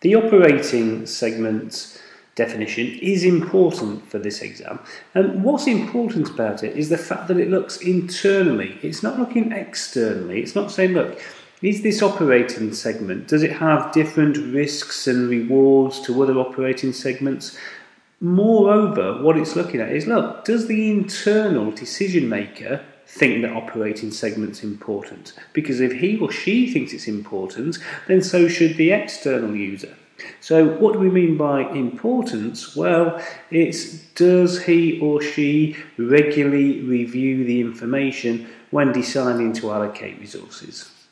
The operating segment definition is important for this exam, and what's important about it is the fact that it looks internally. It's not looking externally. It's not saying, look, is this operating segment, does it have different risks and rewards to other operating segments? Moreover, what it's looking at is, look, does the internal decision maker think that operating segment's important? Because if he or she thinks it's important, then so should the external user. So what do we mean by importance? Well, it's does he or she regularly review the information when deciding to allocate resources?